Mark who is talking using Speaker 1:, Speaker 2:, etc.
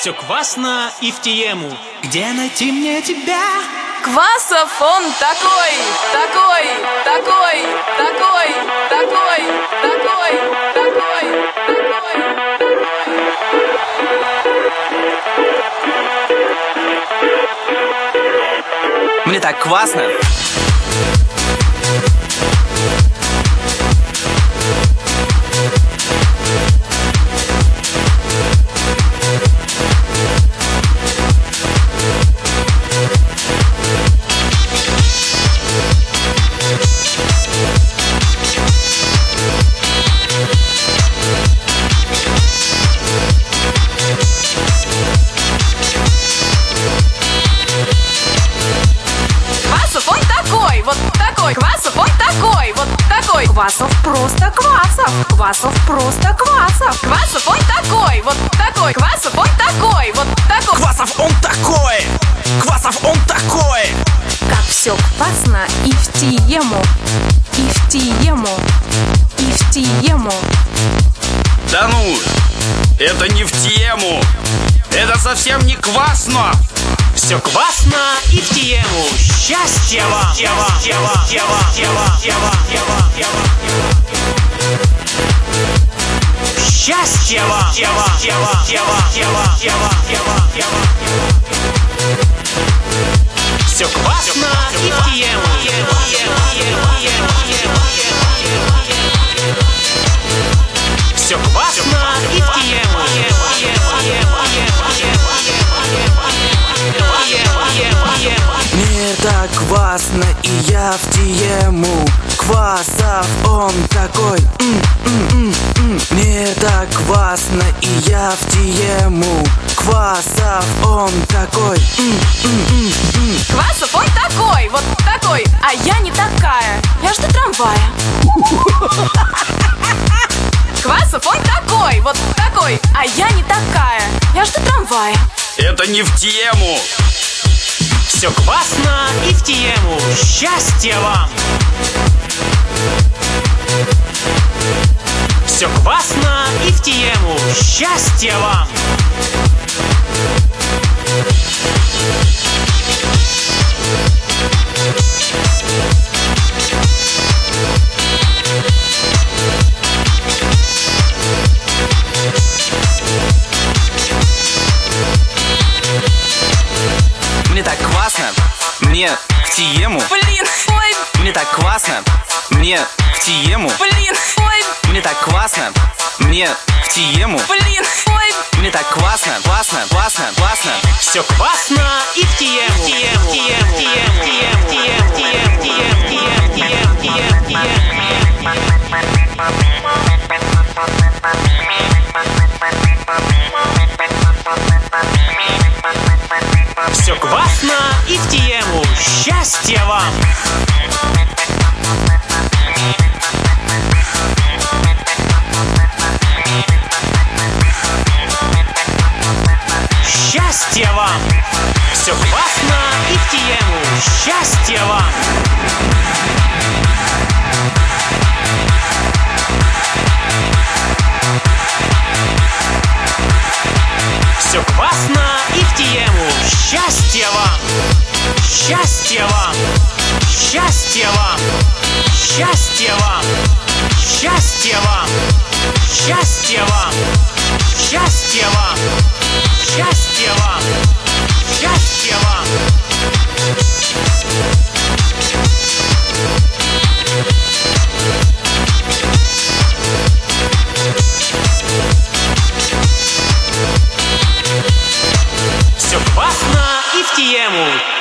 Speaker 1: Все классно и в тему. Где найти мне тебя?
Speaker 2: Квасов он такой, такой, такой, такой, такой, такой, такой, такой.
Speaker 3: Мне так классно.
Speaker 2: Вот такой, Квасов, он такой, вот такой.
Speaker 4: Квасов просто Квасов, Квасов просто Квасов.
Speaker 2: Квасов, он такой, вот такой. Квасов, он такой, вот такой.
Speaker 3: Квасов, он такой, Квасов, он такой.
Speaker 4: Как все классно и в тему, и в тему, и в тему.
Speaker 5: Да ну, это не в тему. Это совсем не квасно.
Speaker 1: Все классно и в тему. Счастья вам! Счастья вам! Все классно и в тему. Все классно и в тему.
Speaker 3: Мне так классно, и я в тему. Квасов, он такой. Мне так классно, и я в тему. Квасов, он такой.
Speaker 2: Квасов, он такой, вот такой. А я не такая, я жду трамвая. Квасов, он такой, вот такой. А я не такая, я жду трамвая.
Speaker 5: Это не в тему.
Speaker 1: Все классно и в тему. Счастья вам! Все классно и в тему. Счастья вам!
Speaker 3: Мне так классно, мне в тему.
Speaker 2: Блин, ой,
Speaker 3: Мне так классно, мне в тему.
Speaker 2: блин, ой,
Speaker 3: Мне так классно, мне в тему.
Speaker 2: блин, ой.
Speaker 3: Мне так классно, классно, классно, классно.
Speaker 1: Все классно и в тему. Все классно и в тему. Счастья вам! Счастья вам! Все классно и в тему. Счастья вам! Все классно и в тему. Счастья вам! Счастья вам! Счастья вам! Счастья вам! Счастья вам! Счастья вам! Счастья вам! Счастья вам! Счастья вам! Все классно и в тему.